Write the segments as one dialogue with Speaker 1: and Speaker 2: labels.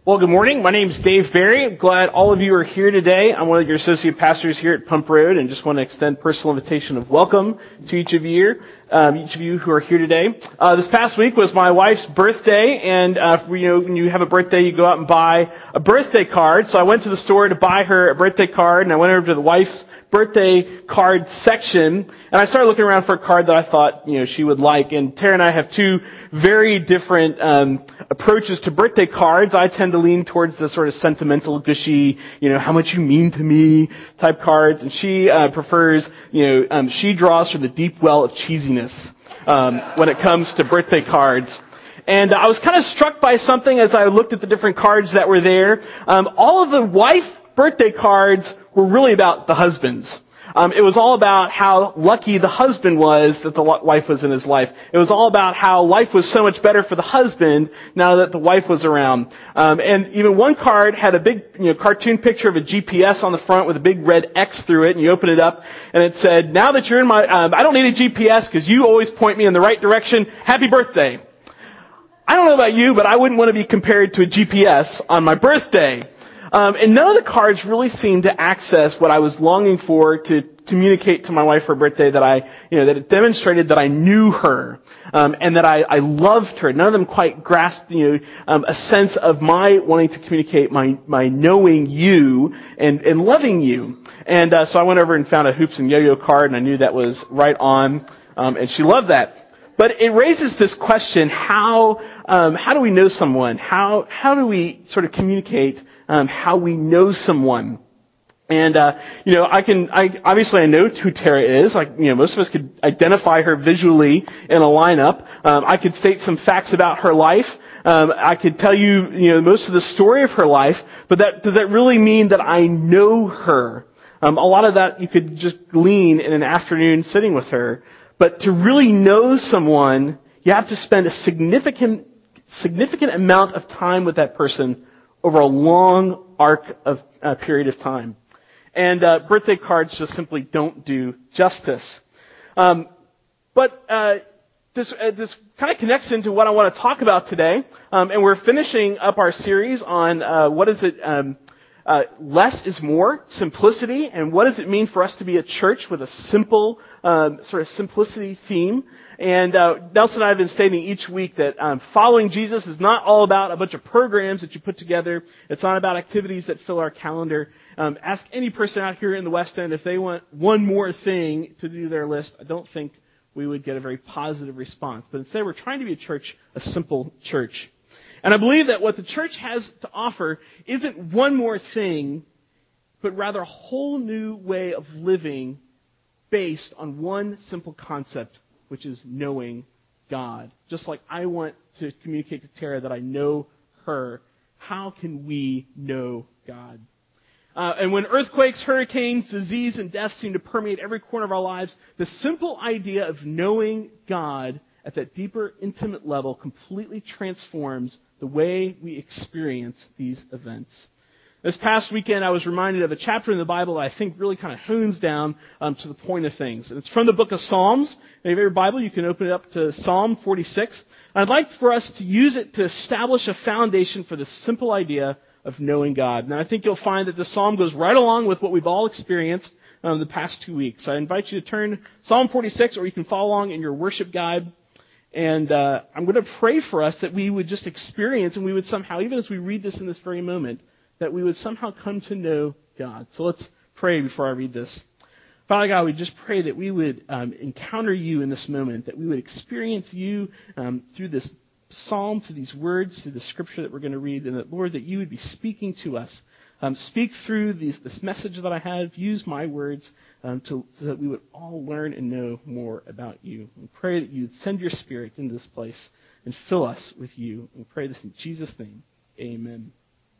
Speaker 1: Well, good morning. My name is Dave Barry. I'm glad all of you are here today. I'm one of your associate pastors here at Pump Road, and just want to extend personal invitation of welcome to each of you who are here today. This past week was my wife's birthday, and when you have a birthday, you go out and buy a birthday card. So I went to the store to buy her a birthday card, and I went over to the wife's birthday card section, and I started looking around for a card that I thought she would like. And Tara and I have two very different approaches to birthday cards. I tend to lean towards the sort of sentimental, gushy, how much you mean to me type cards, and she prefers, she draws from the deep well of cheesiness when it comes to birthday cards. And I was kind of struck by something as I looked at the different cards that were there. All of the wife birthday cards were really about the husbands. It was all about how lucky the husband was that the wife was in his life. It was all about how life was so much better for the husband now that the wife was around. And even one card had a big, cartoon picture of a GPS on the front with a big red X through it, and you open it up, and it said, "Now that you're in my, I don't need a GPS because you always point me in the right direction. Happy birthday." I don't know about you, but I wouldn't want to be compared to a GPS on my birthday. And none of the cards really seemed to access what I was longing for to communicate to my wife for her birthday, that that it demonstrated that I knew her, and that I loved her. None of them quite grasped, a sense of my wanting to communicate my knowing you and loving you. And, so I went over and found a hoops and yo-yo card, and I knew that was right on, and she loved that. But it raises this question, how do we know someone? How do we sort of communicate how we know someone? And I know who Tara is. Most of us could identify her visually in a lineup. I could state some facts about her life. I could tell you, most of the story of her life. But does that really mean that I know her? A lot of that you could just glean in an afternoon sitting with her. But to really know someone, you have to spend a significant amount of time with that person over a long arc of period of time. And birthday cards just simply don't do justice. But this kind of connects into what I want to talk about today. And we're finishing up our series on what is it? Less is more, simplicity, and what does it mean for us to be a church with a simple sort of simplicity theme. And Nelson and I have been stating each week that following Jesus is not all about a bunch of programs that you put together. It's not about activities that fill our calendar. Ask any person out here in the West End if they want one more thing to do their list. I don't think we would get a very positive response. But instead, we're trying to be a simple church. And I believe that what the church has to offer isn't one more thing, but rather a whole new way of living based on one simple concept, which is knowing God. Just like I want to communicate to Tara that I know her, how can we know God? And when earthquakes, hurricanes, disease, and death seem to permeate every corner of our lives, the simple idea of knowing God at that deeper, intimate level completely transforms the way we experience these events. This past weekend, I was reminded of a chapter in the Bible that I think really kind of hones down to the point of things. And it's from the book of Psalms. If you have your Bible, you can open it up to Psalm 46. And I'd like for us to use it to establish a foundation for the simple idea of knowing God. And I think you'll find that the psalm goes right along with what we've all experienced the past 2 weeks. So I invite you to turn Psalm 46, or you can follow along in your worship guide. And I'm going to pray for us that we would just experience, and we would somehow, even as we read this in this very moment, that we would somehow come to know God. So let's pray before I read this. Father God, we just pray that we would encounter you in this moment, that we would experience you through this psalm, through these words, through the scripture that we're going to read, and that, Lord, that you would be speaking to us. Speak through this message that I have. Use my words so that we would all learn and know more about you. We pray that you would send your Spirit into this place and fill us with you. We pray this in Jesus' name. Amen.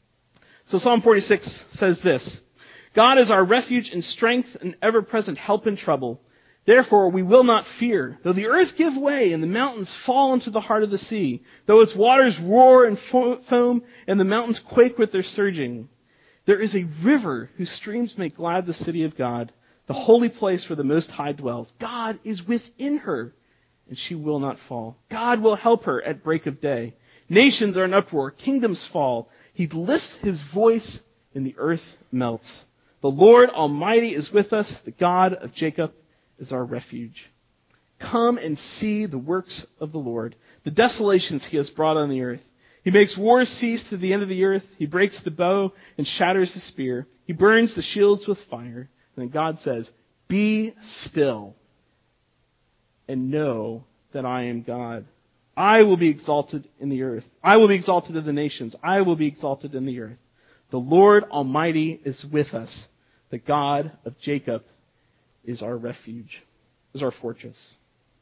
Speaker 1: So Psalm 46 says this: God is our refuge and strength, and ever-present help in trouble. Therefore we will not fear, though the earth give way and the mountains fall into the heart of the sea, though its waters roar and foam and the mountains quake with their surging. There is a river whose streams make glad the city of God, the holy place where the Most High dwells. God is within her, and she will not fall. God will help her at break of day. Nations are in uproar. Kingdoms fall. He lifts his voice and the earth melts. The Lord Almighty is with us. The God of Jacob is our refuge. Come and see the works of the Lord, the desolations he has brought on the earth. He makes wars cease to the end of the earth. He breaks the bow and shatters the spear. He burns the shields with fire. And then God says, be still and know that I am God. I will be exalted in the earth. I will be exalted in the nations. I will be exalted in the earth. The Lord Almighty is with us. The God of Jacob is our refuge, is our fortress.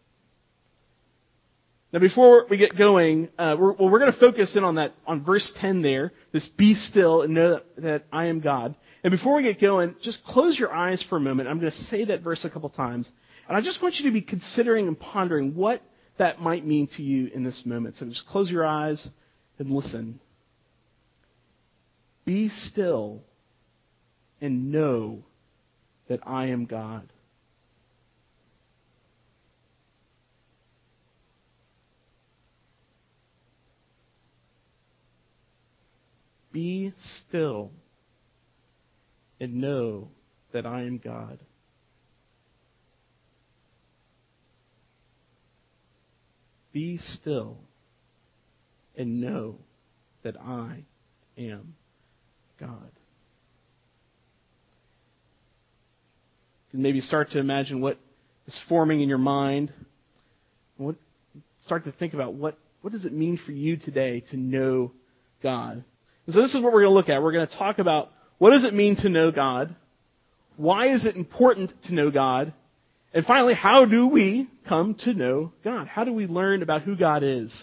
Speaker 1: Now, before we get going, we're going to focus in on verse 10 there, this be still and know that I am God. And before we get going, just close your eyes for a moment. I'm going to say that verse a couple times. And I just want you to be considering and pondering what that might mean to you in this moment. So just close your eyes and listen. Be still and know that I am God. Be still and know that I am God. Be still and know that I am God. You can maybe start to imagine what is forming in your mind. Start to think about what does it mean for you today to know God. And so this is what we're going to look at. We're going to talk about what does it mean to know God? Why is it important to know God? And finally, how do we come to know God? How do we learn about who God is?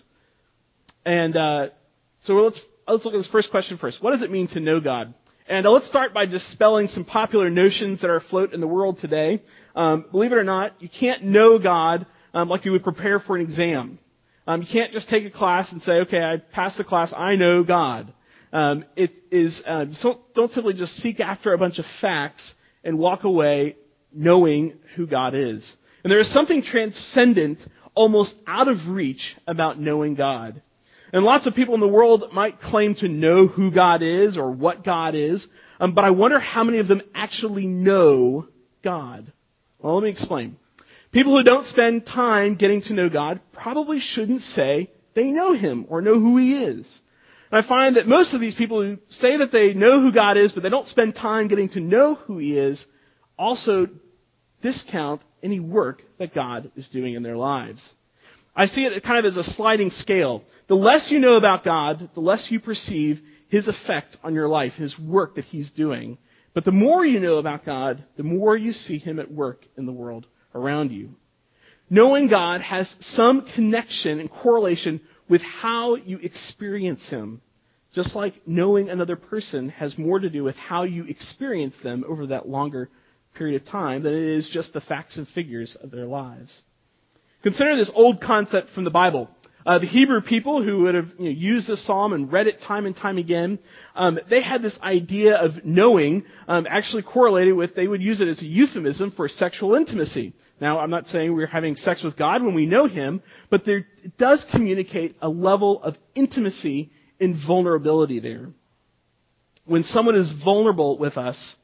Speaker 1: And so let's look at this first question first. What does it mean to know God? And let's start by dispelling some popular notions that are afloat in the world today. Believe it or not, you can't know God like you would prepare for an exam. You can't just take a class and say, okay, I passed the class, I know God. It is don't simply just seek after a bunch of facts and walk away knowing who God is. And there is something transcendent, almost out of reach, about knowing God. And lots of people in the world might claim to know who God is or what God is, but I wonder how many of them actually know God. Well, let me explain. People who don't spend time getting to know God probably shouldn't say they know Him or know who He is. And I find that most of these people who say that they know who God is, but they don't spend time getting to know who He is, also discount any work that God is doing in their lives. I see it kind of as a sliding scale. The less you know about God, the less you perceive His effect on your life, His work that He's doing. But the more you know about God, the more you see Him at work in the world around you. Knowing God has some connection and correlation with how you experience Him. Just like knowing another person has more to do with how you experience them over that longer period of time than it is just the facts and figures of their lives. Consider this old concept from the Bible. The Hebrew people who would have used this psalm and read it time and time again, they had this idea of knowing actually correlated with, they would use it as a euphemism for sexual intimacy. Now, I'm not saying we're having sex with God when we know Him, but it does communicate a level of intimacy and vulnerability there. When someone is vulnerable with us,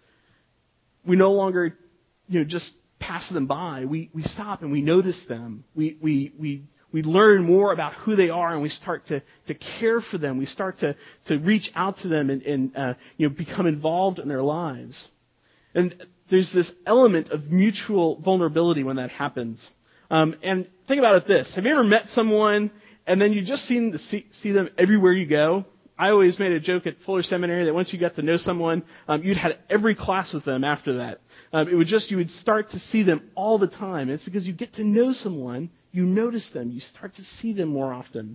Speaker 1: we no longer just pass them by. We stop and we notice them. We learn more about who they are, and we start to care for them. We start to reach out to them and become involved in their lives. And there's this element of mutual vulnerability when that happens. And think about it this. Have you ever met someone and then you just seem to see them everywhere you go? I always made a joke at Fuller Seminary that once you got to know someone, you'd had every class with them after that. You would start to see them all the time. And it's because you get to know someone, you notice them, you start to see them more often.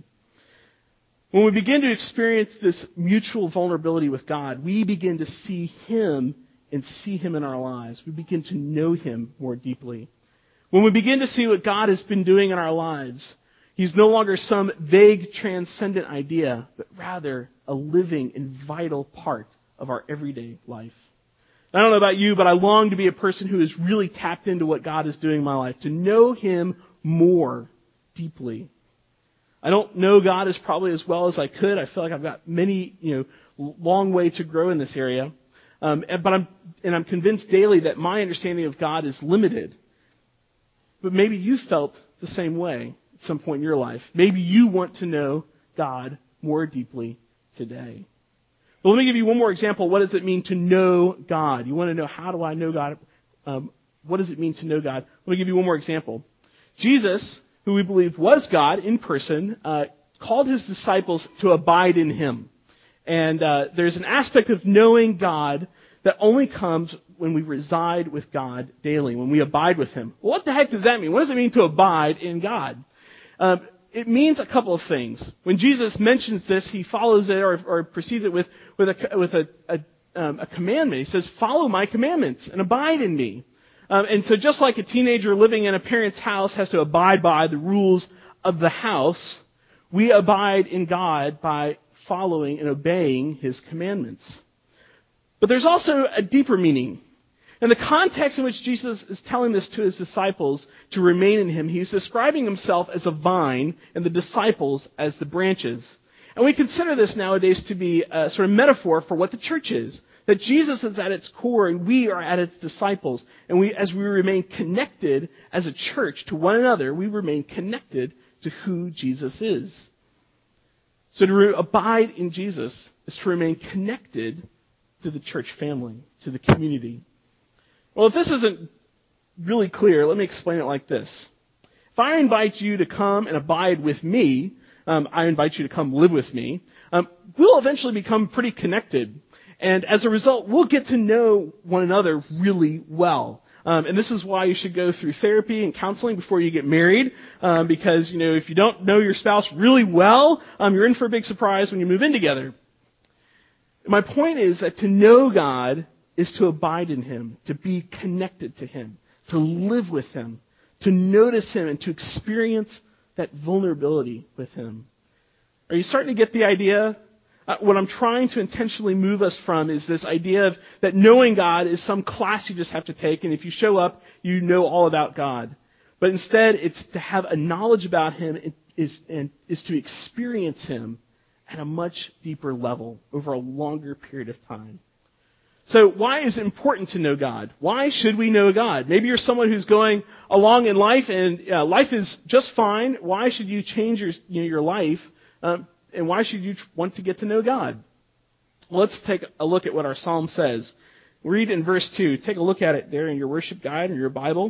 Speaker 1: When we begin to experience this mutual vulnerability with God, we begin to see Him and see Him in our lives. We begin to know Him more deeply. When we begin to see what God has been doing in our lives, He's no longer some vague, transcendent idea, but rather a living and vital part of our everyday life. I don't know about you, but I long to be a person who is really tapped into what God is doing in my life, to know Him more deeply. I don't know God as probably as well as I could. I feel like I've got long way to grow in this area. But I'm convinced daily that my understanding of God is limited. But maybe you felt the same way at some point in your life. Maybe you want to know God more deeply today. But let me give you one more example. What does it mean to know God? You want to know, how do I know God? What does it mean to know God? Let me give you one more example. Jesus, who we believe was God in person, called his disciples to abide in him. And there's an aspect of knowing God that only comes when we reside with God daily, when we abide with him. Well, what the heck does that mean? What does it mean to abide in God? It means a couple of things. When Jesus mentions this, he follows it or precedes it with a commandment. He says, "Follow my commandments and abide in me." And so just like a teenager living in a parent's house has to abide by the rules of the house, we abide in God by following and obeying his commandments. But there's also a deeper meaning. In the context in which Jesus is telling this to his disciples to remain in him, he's describing himself as a vine and the disciples as the branches. And we consider this nowadays to be a sort of metaphor for what the church is. That Jesus is at its core and we are at its disciples. And as we remain connected as a church to one another, we remain connected to who Jesus is. So to abide in Jesus is to remain connected to the church family, to the community. Well, if this isn't really clear, let me explain it like this. If I invite you to come and abide with me, I invite you to come live with me, we'll eventually become pretty connected. And as a result, we'll get to know one another really well. And this is why you should go through therapy and counseling before you get married. Because, if you don't know your spouse really well, you're in for a big surprise when you move in together. My point is that to know God is to abide in him, to be connected to him, to live with him, to notice him, and to experience that vulnerability with him. Are you starting to get the idea? What I'm trying to intentionally move us from is this idea of that knowing God is some class you just have to take, and if you show up, you know all about God. But instead, it's to have a knowledge about him is to experience him at a much deeper level over a longer period of time. So why is it important to know God? Why should we know God? Maybe you're someone who's going along in life and life is just fine. Why should you change your life? And why should you want to get to know God? Well, let's take a look at what our psalm says. Read in verse 2. Take a look at it there in your worship guide or your Bible.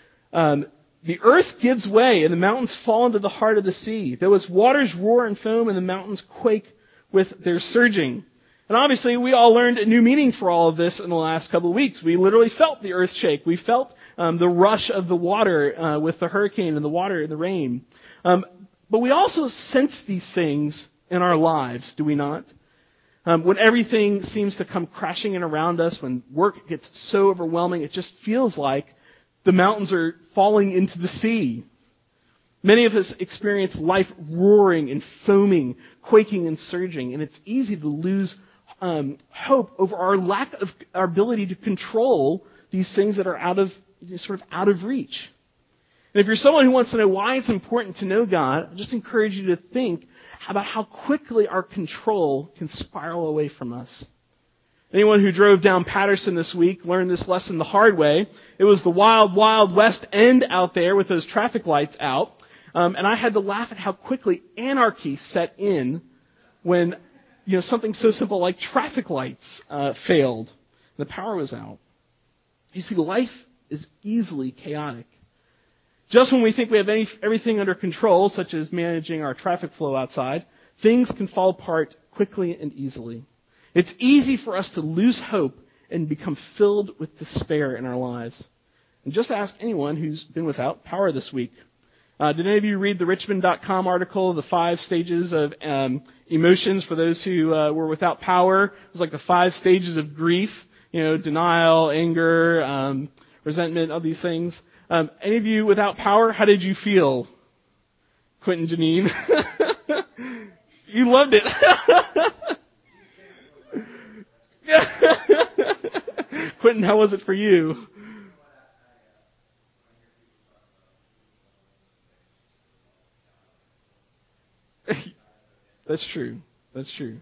Speaker 1: The earth gives way and the mountains fall into the heart of the sea. Though its waters roar and foam and the mountains quake with their surging. And obviously, we all learned a new meaning for all of this in the last couple of weeks. We literally felt the earth shake. We felt the rush of the water with the hurricane and the water and the rain. But we also sense these things in our lives, do we not? When everything seems to come crashing in around us, when work gets so overwhelming, it just feels like the mountains are falling into the sea. Many of us experience life roaring and foaming, quaking and surging, and it's easy to lose hope over our ability to control these things that are out of reach. And if you're someone who wants to know why it's important to know God, I just encourage you to think about how quickly our control can spiral away from us. Anyone who drove down Patterson this week learned this lesson the hard way. It was the wild, wild west end out there with those traffic lights out. And I had to laugh at how quickly anarchy set in when something so simple like traffic lights failed. The power was out. You see, life is easily chaotic. Just when we think we have everything under control, such as managing our traffic flow outside, things can fall apart quickly and easily. It's easy for us to lose hope and become filled with despair in our lives. And just ask anyone who's been without power this week. Did any of you read the Richmond.com article, The 5 Stages of Emotions for those who were without power? It was like the 5 stages of grief, denial, anger, resentment, all these things. Any of you without power, how did you feel? Quentin, Janine? You loved it. Quentin, how was it for you? That's true. That's true.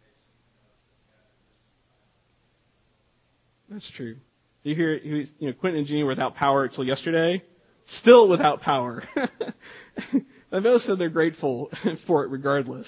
Speaker 1: That's true. You hear, Quentin and Jeannie were without power until yesterday. Still without power. I both said they're grateful for it regardless.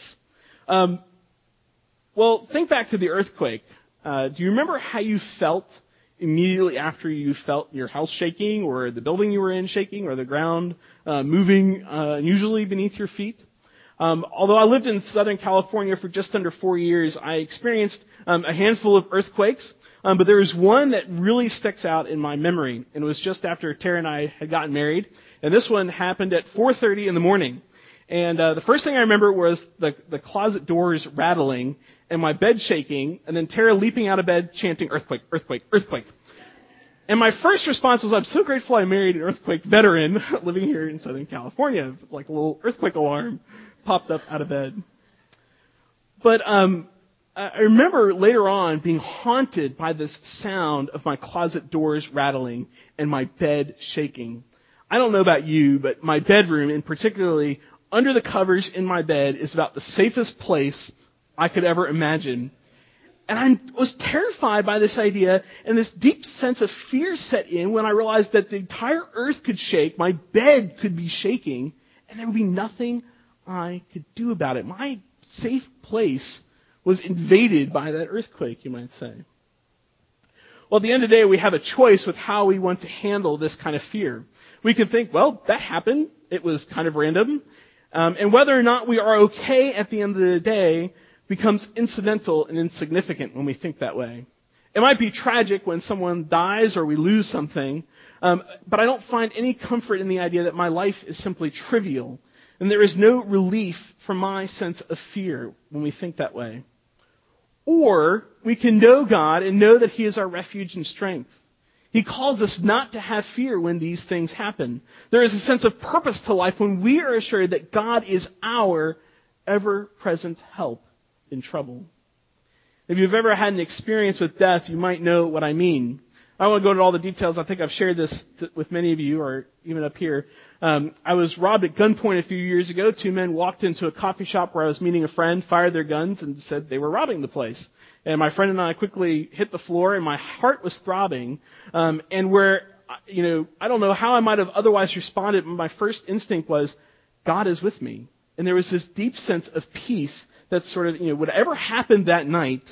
Speaker 1: Well, think back to the earthquake. Do you remember how you felt immediately after you felt your house shaking, or the building you were in shaking, or the ground moving unusually beneath your feet? Although I lived in Southern California for just under 4 years, I experienced a handful of earthquakes. But there was one that really sticks out in my memory, and it was just after Tara and I had gotten married. And this one happened at 4:30 in the morning. And the first thing I remember was the closet doors rattling and my bed shaking, and then Tara leaping out of bed chanting, "Earthquake, earthquake, earthquake." And my first response was, I'm so grateful I married an earthquake veteran living here in Southern California. Like a little earthquake alarm popped up out of bed. But I remember later on being haunted by this sound of my closet doors rattling and my bed shaking. I don't know about you, but my bedroom, and particularly under the covers in my bed, is about the safest place I could ever imagine. And I was terrified by this idea, and this deep sense of fear set in when I realized that the entire earth could shake, my bed could be shaking, and there would be nothing I could do about it. My safe place was invaded by that earthquake, you might say. Well, at the end of the day, we have a choice with how we want to handle this kind of fear. We can think, well, that happened. It was kind of random. And whether or not we are okay at the end of the day becomes incidental and insignificant when we think that way. It might be tragic when someone dies or we lose something, but I don't find any comfort in the idea that my life is simply trivial, and there is no relief from my sense of fear when we think that way. Or we can know God and know that He is our refuge and strength. He calls us not to have fear when these things happen. There is a sense of purpose to life when we are assured that God is our ever-present help in trouble. If you've ever had an experience with death, you might know what I mean. I don't want to go into all the details. I think I've shared this with many of you, or even up here. I was robbed at gunpoint a few years ago. 2 men walked into a coffee shop where I was meeting a friend, fired their guns, and said they were robbing the place. And my friend and I quickly hit the floor, and my heart was throbbing. And where, I don't know how I might have otherwise responded, but my first instinct was, God is with me. And there was this deep sense of peace that sort of, whatever happened that night,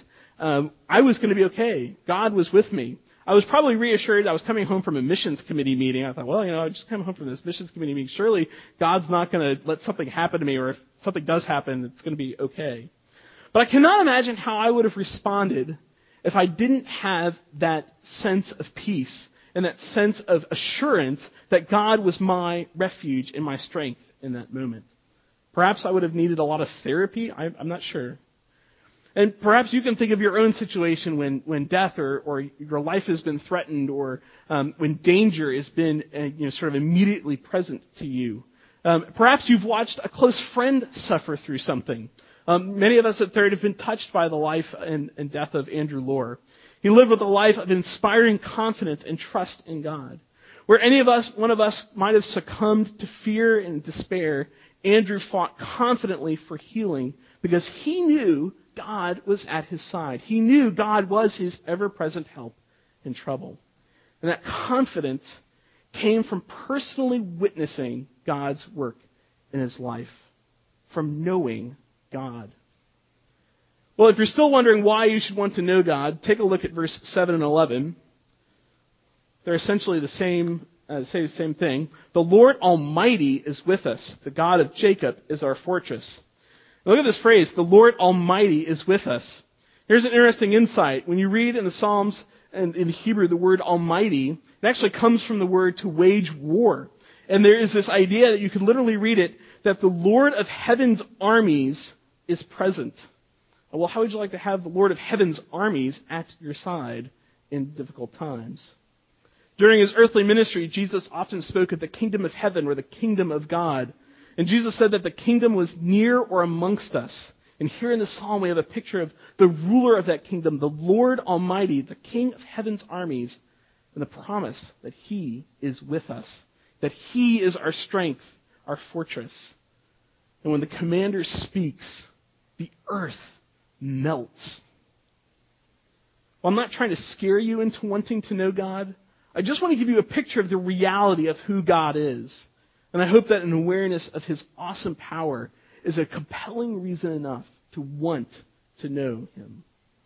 Speaker 1: I was going to be okay. God was with me. I was probably reassured. I was coming home from a missions committee meeting. I thought, well, I just came home from this missions committee meeting. Surely God's not going to let something happen to me, or if something does happen, it's going to be okay. But I cannot imagine how I would have responded if I didn't have that sense of peace and that sense of assurance that God was my refuge and my strength in that moment. Perhaps I would have needed a lot of therapy. I'm not sure. And perhaps you can think of your own situation when death or your life has been threatened, or when danger has been sort of immediately present to you. Perhaps you've watched a close friend suffer through something. Many of us at Third have been touched by the life and death of Andrew Lohr. He lived with a life of inspiring confidence and trust in God. Where one of us might have succumbed to fear and despair, Andrew fought confidently for healing because he knew God was at his side. He knew God was his ever-present help in trouble. And that confidence came from personally witnessing God's work in his life, from knowing God. Well, if you're still wondering why you should want to know God, take a look at verse 7 and 11. They're essentially say the same thing. The Lord Almighty is with us. The God of Jacob is our fortress. Look at this phrase, the Lord Almighty is with us. Here's an interesting insight. When you read in the Psalms and in Hebrew the word Almighty, it actually comes from the word to wage war. And there is this idea that you can literally read it, that the Lord of heaven's armies is present. Well, how would you like to have the Lord of heaven's armies at your side in difficult times? During his earthly ministry, Jesus often spoke of the kingdom of heaven or the kingdom of God. And Jesus said that the kingdom was near or amongst us. And here in the psalm we have a picture of the ruler of that kingdom, the Lord Almighty, the King of heaven's armies, and the promise that He is with us, that He is our strength, our fortress. And when the commander speaks, the earth melts. Well, I'm not trying to scare you into wanting to know God. I just want to give you a picture of the reality of who God is. And I hope that an awareness of His awesome power is a compelling reason enough to want to know Him.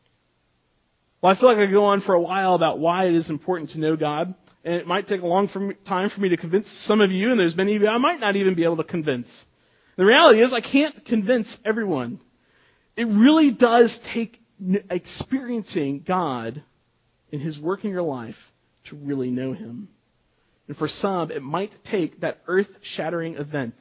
Speaker 1: Well, I feel like I could go on for a while about why it is important to know God. And it might take a long time for me to convince some of you, and there's many of you I might not even be able to convince. The reality is I can't convince everyone. It really does take experiencing God in His work in your life to really know Him. And for some, it might take that earth-shattering event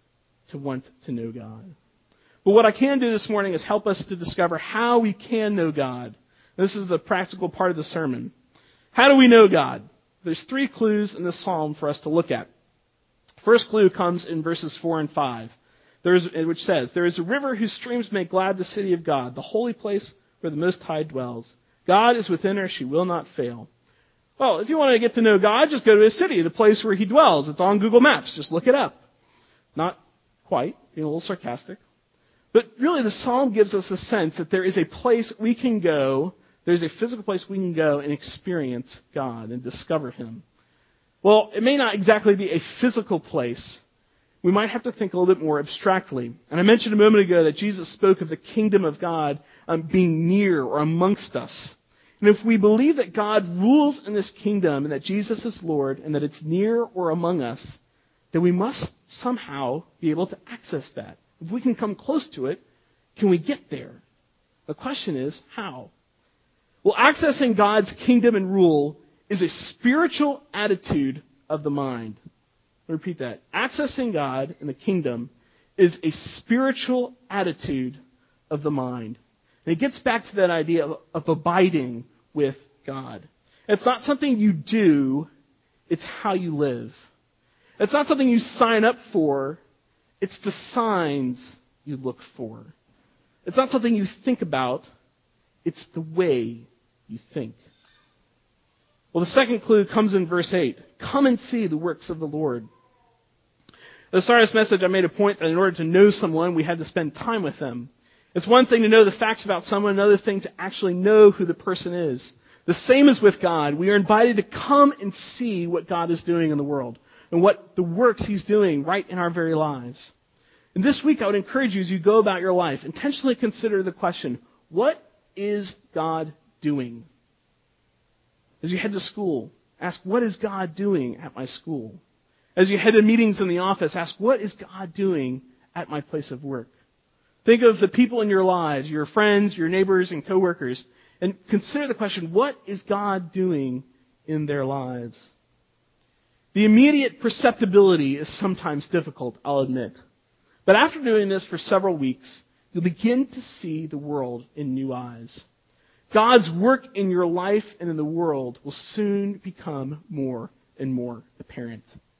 Speaker 1: to want to know God. But what I can do this morning is help us to discover how we can know God. This is the practical part of the sermon. How do we know God? There's 3 clues in this psalm for us to look at. First clue comes in verses 4 and 5, which says, "There is a river whose streams make glad the city of God, the holy place where the Most High dwells. God is within her, she will not fail." Well, if you want to get to know God, just go to His city, the place where He dwells. It's on Google Maps. Just look it up. Not quite, being a little sarcastic. But really, the psalm gives us a sense that there is a place we can go. There's a physical place we can go and experience God and discover Him. Well, it may not exactly be a physical place. We might have to think a little bit more abstractly. And I mentioned a moment ago that Jesus spoke of the kingdom of God being near or amongst us. And if we believe that God rules in this kingdom and that Jesus is Lord and that it's near or among us, then we must somehow be able to access that. If we can come close to it, can we get there? The question is, how? Well, accessing God's kingdom and rule is a spiritual attitude of the mind. Let me repeat that. Accessing God and the kingdom is a spiritual attitude of the mind. And it gets back to that idea of abiding with God. It's not something you do, it's how you live. It's not something you sign up for, it's the signs you look for. It's not something you think about, it's the way you think. Well, the second clue comes in verse 8. Come and see the works of the Lord. At the start of this message, I made a point that in order to know someone, we had to spend time with them. It's one thing to know the facts about someone, another thing to actually know who the person is. The same is with God. We are invited to come and see what God is doing in the world and what the works He's doing right in our very lives. And this week, I would encourage you as you go about your life, intentionally consider the question, what is God doing? As you head to school, ask, what is God doing at my school? As you head to meetings in the office, ask, what is God doing at my place of work? Think of the people in your lives, your friends, your neighbors, and coworkers, and consider the question, what is God doing in their lives? The immediate perceptibility is sometimes difficult, I'll admit. But after doing this for several weeks, you'll begin to see the world in new eyes. God's work in your life and in the world will soon become more and more apparent.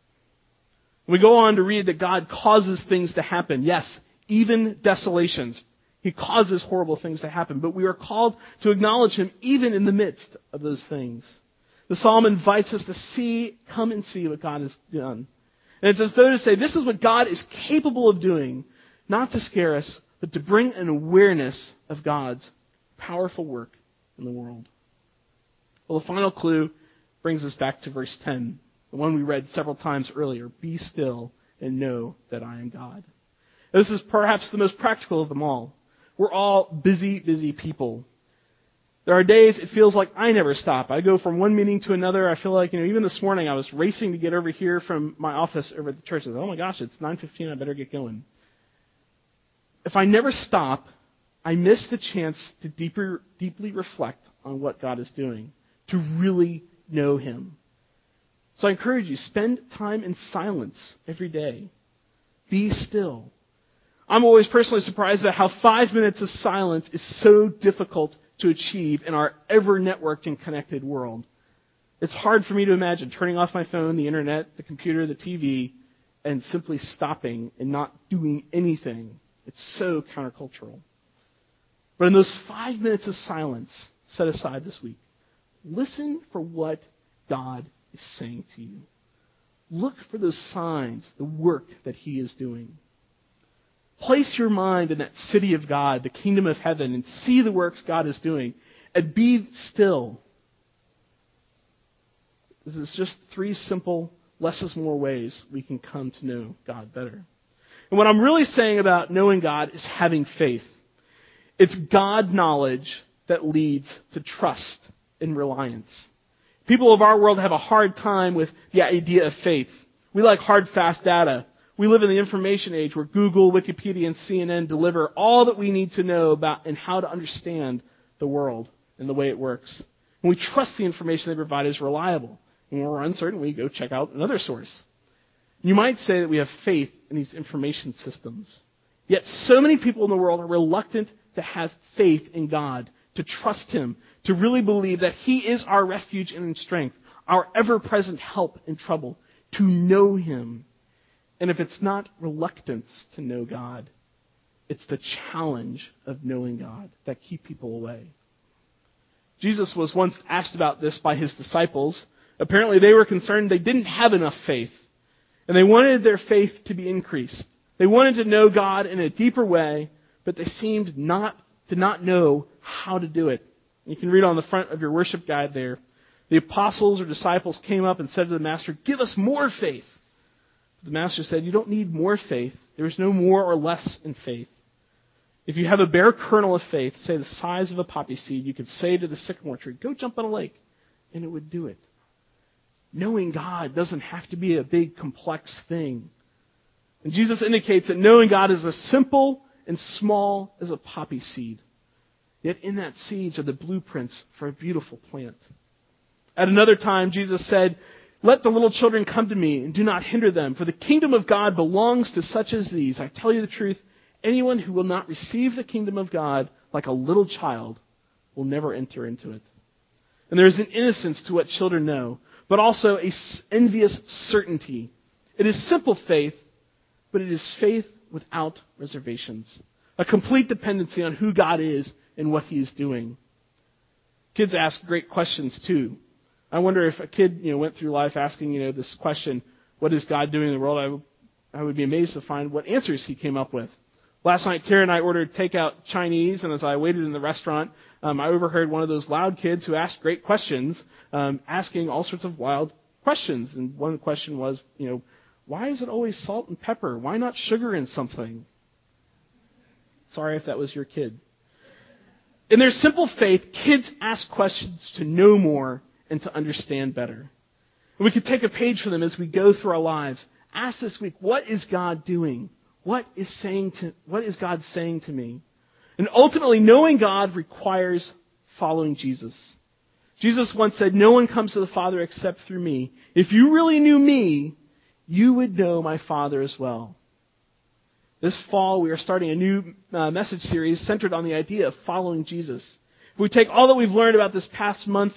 Speaker 1: We go on to read that God causes things to happen. Yes, even desolations. He causes horrible things to happen. But we are called to acknowledge Him even in the midst of those things. The psalm invites us to come and see what God has done. And it's as though to say, this is what God is capable of doing, not to scare us, but to bring an awareness of God's powerful work in the world. Well, the final clue brings us back to verse 10, the one we read several times earlier. Be still and know that I am God. This is perhaps the most practical of them all. We're all busy, busy people. There are days it feels like I never stop. I go from one meeting to another. I feel like, even this morning I was racing to get over here from my office over at the church. I said, oh my gosh, it's 9:15. I better get going. If I never stop, I miss the chance to deeply reflect on what God is doing, to really know Him. So I encourage you, spend time in silence every day. Be still. I'm always personally surprised at how 5 minutes of silence is so difficult to achieve in our ever-networked and connected world. It's hard for me to imagine turning off my phone, the internet, the computer, the TV, and simply stopping and not doing anything. It's so countercultural. But in those 5 minutes of silence set aside this week, listen for what God is saying to you. Look for those signs, the work that He is doing. Place your mind in that city of God, the kingdom of heaven, and see the works God is doing. And be still. This is just 3 simple, less is more ways we can come to know God better. And what I'm really saying about knowing God is having faith. It's God knowledge that leads to trust and reliance. People of our world have a hard time with the idea of faith. We like hard, fast data. We live in the information age where Google, Wikipedia, and CNN deliver all that we need to know about and how to understand the world and the way it works. And we trust the information they provide is reliable. And when we're uncertain, we go check out another source. You might say that we have faith in these information systems. Yet so many people in the world are reluctant to have faith in God, to trust Him, to really believe that He is our refuge and strength, our ever-present help in trouble, to know Him. And if it's not reluctance to know God, it's the challenge of knowing God that keep people away. Jesus was once asked about this by His disciples. Apparently they were concerned they didn't have enough faith. And they wanted their faith to be increased. They wanted to know God in a deeper way, but they seemed to not know how to do it. You can read on the front of your worship guide there. The apostles or disciples came up and said to the Master, "Give us more faith." The Master said, "You don't need more faith. There is no more or less in faith. If you have a bare kernel of faith, say the size of a poppy seed, you could say to the sycamore tree, 'Go jump in a lake,' and it would do it." Knowing God doesn't have to be a big, complex thing. And Jesus indicates that knowing God is as simple and small as a poppy seed. Yet in that seeds are the blueprints for a beautiful plant. At another time, Jesus said, "Let the little children come to me and do not hinder them, for the kingdom of God belongs to such as these. I tell you the truth, anyone who will not receive the kingdom of God like a little child will never enter into it." And there is an innocence to what children know, but also a envious certainty. It is simple faith, but it is faith without reservations. A complete dependency on who God is and what He is doing. Kids ask great questions too. I wonder if a kid, went through life asking, this question, what is God doing in the world? I would be amazed to find what answers he came up with. Last night, Tara and I ordered takeout Chinese, and as I waited in the restaurant, I overheard one of those loud kids who asked great questions, asking all sorts of wild questions. And one question was, why is it always salt and pepper? Why not sugar in something? Sorry if that was your kid. In their simple faith, kids ask questions to know more and to understand better. And we could take a page for them as we go through our lives. Ask this week, what is God doing? What is God saying to me? And ultimately, knowing God requires following Jesus. Jesus once said, "No one comes to the Father except through me. If you really knew me, you would know my Father as well." This fall, we are starting a new message series centered on the idea of following Jesus. If we take all that we've learned about this past month,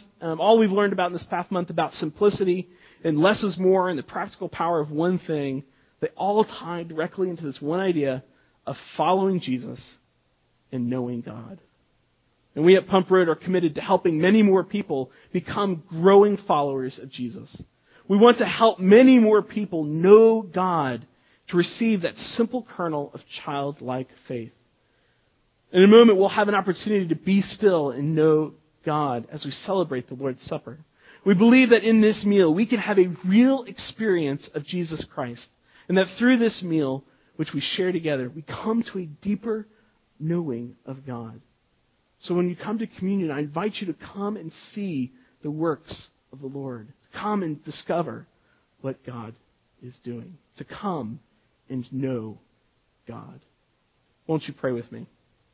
Speaker 1: about simplicity and less is more and the practical power of one thing, they all tie directly into this one idea of following Jesus and knowing God. And we at Pump Road are committed to helping many more people become growing followers of Jesus. We want to help many more people know God, to receive that simple kernel of childlike faith. In a moment, we'll have an opportunity to be still and know God as we celebrate the Lord's Supper. We believe that in this meal, we can have a real experience of Jesus Christ. And that through this meal, which we share together, we come to a deeper knowing of God. So when you come to communion, I invite you to come and see the works of the Lord. Come and discover what God is doing. To come and know God. Won't you pray with me?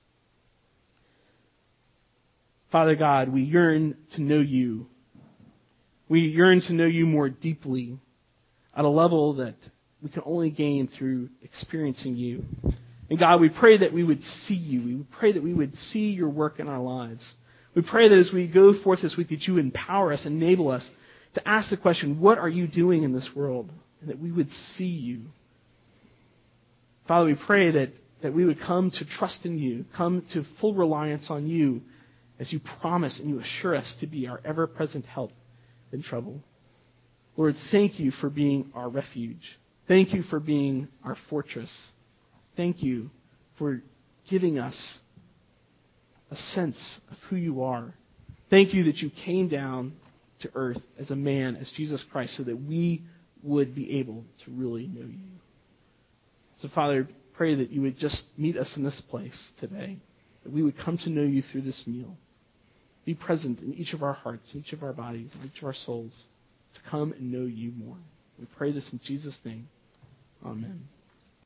Speaker 1: Father God, we yearn to know you. We yearn to know you more deeply at a level that we can only gain through experiencing you. And God, we pray that we would see you. We pray that we would see your work in our lives. We pray that as we go forth this week, that you empower us, enable us to ask the question, what are you doing in this world? And that we would see you. Father, we pray that we would come to trust in you, come to full reliance on you as you promise and you assure us to be our ever-present help in trouble. Lord, thank you for being our refuge. Thank you for being our fortress. Thank you for giving us a sense of who you are. Thank you that you came down to earth as a man, as Jesus Christ, so that we would be able to really know you. So, Father, pray that you would just meet us in this place today, that we would come to know you through this meal. Be present in each of our hearts, each of our bodies, and each of our souls to come and know you more. We pray this in Jesus' name. Amen.